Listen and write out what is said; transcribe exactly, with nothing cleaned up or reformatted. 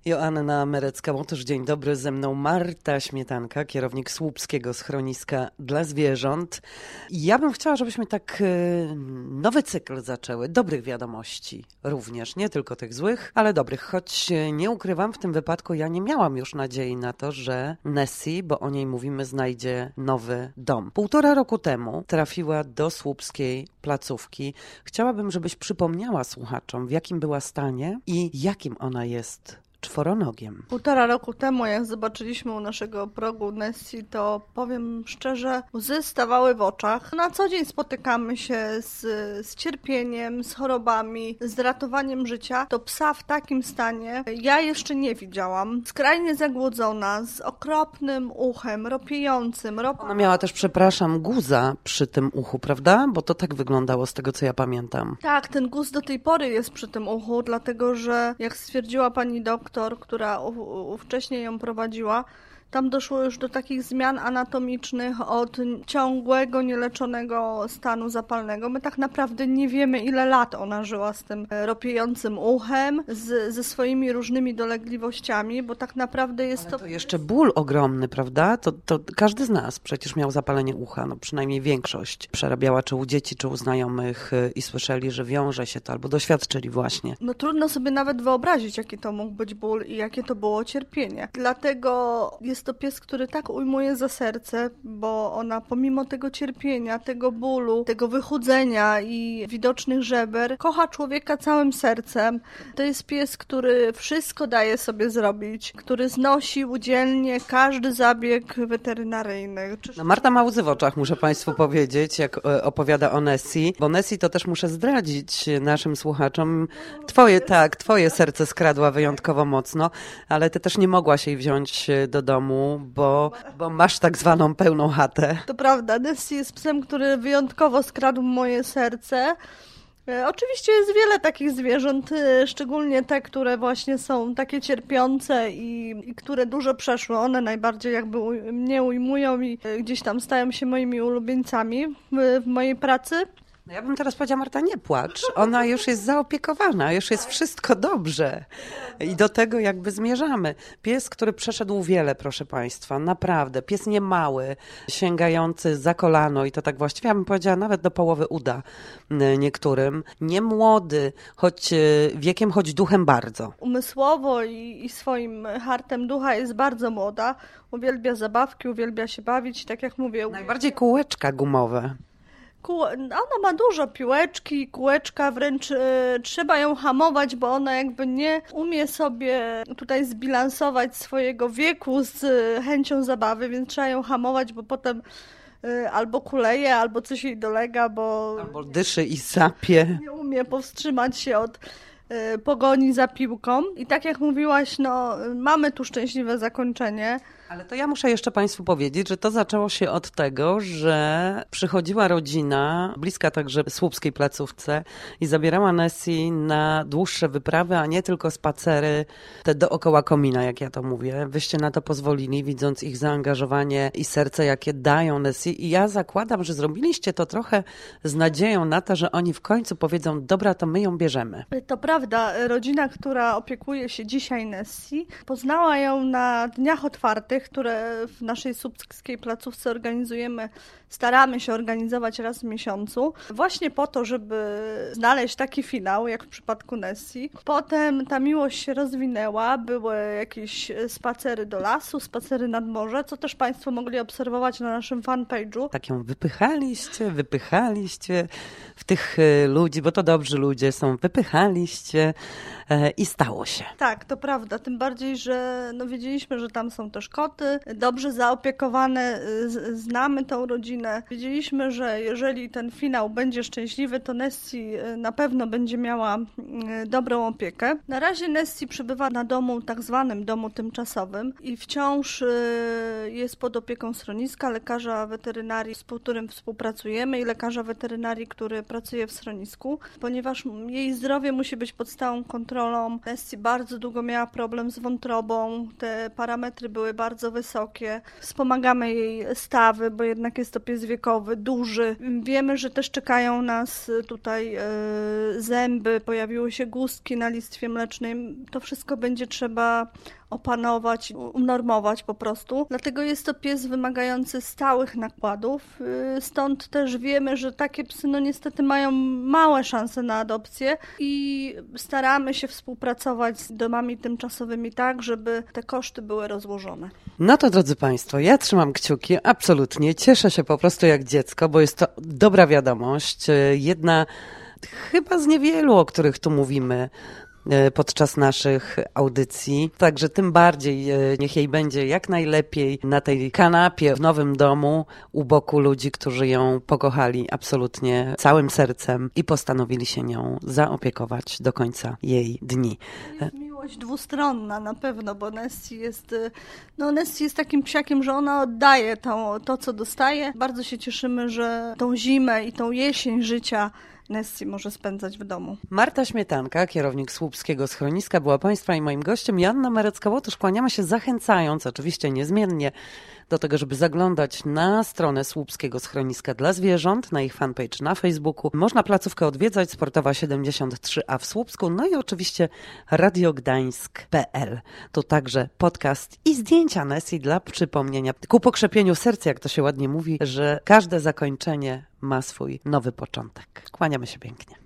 Joanna Merecka-Łotosz, dzień dobry. Ze mną Marta Śmietanka, kierownik Słupskiego Schroniska dla Zwierząt. Ja bym chciała, żebyśmy tak nowy cykl zaczęły. Dobrych wiadomości również, nie tylko tych złych, ale dobrych. Choć nie ukrywam, w tym wypadku ja nie miałam już nadziei na to, że Nessie, bo o niej mówimy, znajdzie nowy dom. Półtora roku temu trafiła do słupskiej placówki. Chciałabym, żebyś przypomniała słuchaczom, w jakim była stanie i jakim ona jest czworonogiem. Półtora roku temu, jak zobaczyliśmy u naszego progu Nessie, to powiem szczerze, łzy stawały w oczach. Na co dzień spotykamy się z, z cierpieniem, z chorobami, z ratowaniem życia. To psa w takim stanie ja jeszcze nie widziałam. Skrajnie zagłodzona, z okropnym uchem, ropiejącym. Rop... Ona miała też, przepraszam, guza przy tym uchu, prawda? Bo to tak wyglądało z tego, co ja pamiętam. Tak, ten guz do tej pory jest przy tym uchu, dlatego że, jak stwierdziła pani doktor, która wcześniej ją prowadziła, tam doszło już do takich zmian anatomicznych od ciągłego, nieleczonego stanu zapalnego. My tak naprawdę nie wiemy, ile lat ona żyła z tym ropiejącym uchem, z, ze swoimi różnymi dolegliwościami, bo tak naprawdę jest Ale to... to jeszcze ból ogromny, prawda? To, to każdy z nas przecież miał zapalenie ucha, no przynajmniej większość przerabiała, czy u dzieci, czy u znajomych i słyszeli, że wiąże się to, albo doświadczyli właśnie. No trudno sobie nawet wyobrazić, jaki to mógł być ból i jakie to było cierpienie. Dlatego jest to pies, który tak ujmuje za serce, bo ona pomimo tego cierpienia, tego bólu, tego wychudzenia i widocznych żeber, kocha człowieka całym sercem. To jest pies, który wszystko daje sobie zrobić, który znosi dzielnie każdy zabieg weterynaryjny. No Marta ma łzy w oczach, muszę Państwu powiedzieć, jak opowiada o Nessie, bo Nessie to też muszę zdradzić naszym słuchaczom. Twoje, tak, twoje serce skradła wyjątkowo mocno, ale ty też nie mogłaś jej wziąć do domu, Bo, bo masz tak zwaną pełną chatę. To prawda, Nessie jest psem, który wyjątkowo skradł moje serce. E, oczywiście jest wiele takich zwierząt, e, szczególnie te, które właśnie są takie cierpiące i, i które dużo przeszły. One najbardziej jakby uj- mnie ujmują i e, gdzieś tam stają się moimi ulubieńcami w, w mojej pracy. No ja bym teraz powiedziała, Marta, nie płacz. Ona już jest zaopiekowana, już jest wszystko dobrze. I do tego jakby zmierzamy. Pies, który przeszedł wiele, proszę Państwa, naprawdę. Pies nie mały, sięgający za kolano i to tak właściwie, ja bym powiedziała, nawet do połowy uda niektórym. Nie młody, choć wiekiem, choć duchem bardzo. Umysłowo i, i swoim hartem ducha jest bardzo młoda. Uwielbia zabawki, uwielbia się bawić, tak jak mówię. Najbardziej kółeczka gumowe. Ona ma dużo piłeczki, kółeczka, wręcz y, trzeba ją hamować, bo ona jakby nie umie sobie tutaj zbilansować swojego wieku z y, chęcią zabawy, więc trzeba ją hamować, bo potem y, albo kuleje, albo coś jej dolega, bo albo dyszy i sapie. Nie umie powstrzymać się od y, pogoni za piłką. I tak jak mówiłaś, no mamy tu szczęśliwe zakończenie. Ale to ja muszę jeszcze Państwu powiedzieć, że to zaczęło się od tego, że przychodziła rodzina, bliska także słupskiej placówce i zabierała Nessie na dłuższe wyprawy, a nie tylko spacery te dookoła komina, jak ja to mówię. Wyście na to pozwolili, widząc ich zaangażowanie i serce, jakie dają Nessie. I ja zakładam, że zrobiliście to trochę z nadzieją na to, że oni w końcu powiedzą, dobra, to my ją bierzemy. To prawda, rodzina, która opiekuje się dzisiaj Nessie, poznała ją na dniach otwartych, które w naszej słupskiej placówce organizujemy, staramy się organizować raz w miesiącu, właśnie po to, żeby znaleźć taki finał, jak w przypadku Nessie. Potem ta miłość się rozwinęła, były jakieś spacery do lasu, spacery nad morze, co też Państwo mogli obserwować na naszym fanpage'u. Tak ją wypychaliście, wypychaliście w tych ludzi, bo to dobrzy ludzie są, wypychaliście i stało się. Tak, to prawda, tym bardziej, że no wiedzieliśmy, że tam są też koty, dobrze zaopiekowane, znamy tą rodzinę. Wiedzieliśmy, że jeżeli ten finał będzie szczęśliwy, to Nessie na pewno będzie miała dobrą opiekę. Na razie Nessie przebywa na domu, tak zwanym domu tymczasowym i wciąż jest pod opieką schroniska, lekarza weterynarii, z którym współpracujemy i lekarza weterynarii, który pracuje w schronisku, ponieważ jej zdrowie musi być pod stałą kontrolą kontrolą. Nessie bardzo długo miała problem z wątrobą, te parametry były bardzo wysokie. Wspomagamy jej stawy, bo jednak jest to pies wiekowy, duży. Wiemy, że też czekają nas tutaj e, zęby, pojawiły się guzki na listwie mlecznej. To wszystko będzie trzeba opanować, unormować po prostu. Dlatego jest to pies wymagający stałych nakładów. Stąd też wiemy, że takie psy no niestety mają małe szanse na adopcję i staramy się współpracować z domami tymczasowymi tak, żeby te koszty były rozłożone. No to drodzy Państwo, ja trzymam kciuki, absolutnie. Cieszę się po prostu jak dziecko, bo jest to dobra wiadomość. Jedna chyba z niewielu, o których tu mówimy podczas naszych audycji. Także tym bardziej niech jej będzie jak najlepiej na tej kanapie w nowym domu u boku ludzi, którzy ją pokochali absolutnie całym sercem i postanowili się nią zaopiekować do końca jej dni. To jest miłość dwustronna na pewno, bo Nessie jest, no Nessie jest takim psiakiem, że ona oddaje to, to, co dostaje. Bardzo się cieszymy, że tą zimę i tą jesień życia Nessie może spędzać w domu. Marta Śmietanka, kierownik Słupskiego Schroniska, była Państwa i moim gościem. Joanna Merecka-Łotosz, kłaniamy się zachęcając, oczywiście niezmiennie, do tego, żeby zaglądać na stronę Słupskiego Schroniska dla Zwierząt, na ich fanpage na Facebooku. Można placówkę odwiedzać, Sportowa siedemdziesiąt trzy A w Słupsku, no i oczywiście radiogdańsk kropka p l. To także podcast i zdjęcia Nessie dla przypomnienia, ku pokrzepieniu serca, jak to się ładnie mówi, że każde zakończenie ma swój nowy początek. Kłaniamy się pięknie.